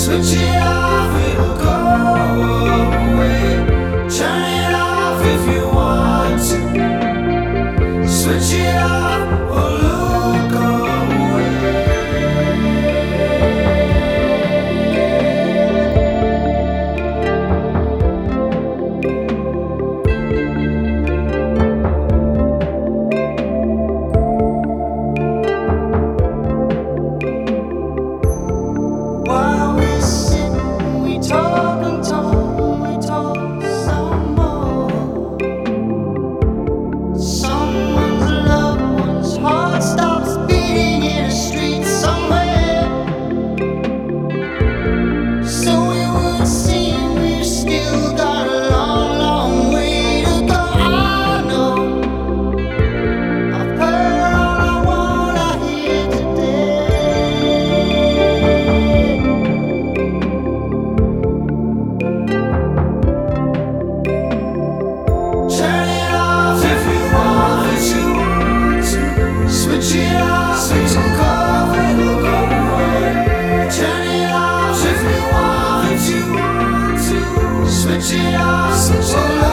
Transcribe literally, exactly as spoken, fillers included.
Switch it off, it'll go away. Turn it off if you want to. Switch it off or look away. While we sit and we talk and talk and we talk some more. Someone's loved one's heart stops beating in a street somewhere. So it would seem we've still got a long, long way to go. I know I've heard all I wanna hear today. Turn it off if you want to. Switch it off, switch it off, it'll go away. Turn it off if you want to. Switch it off, switch it off.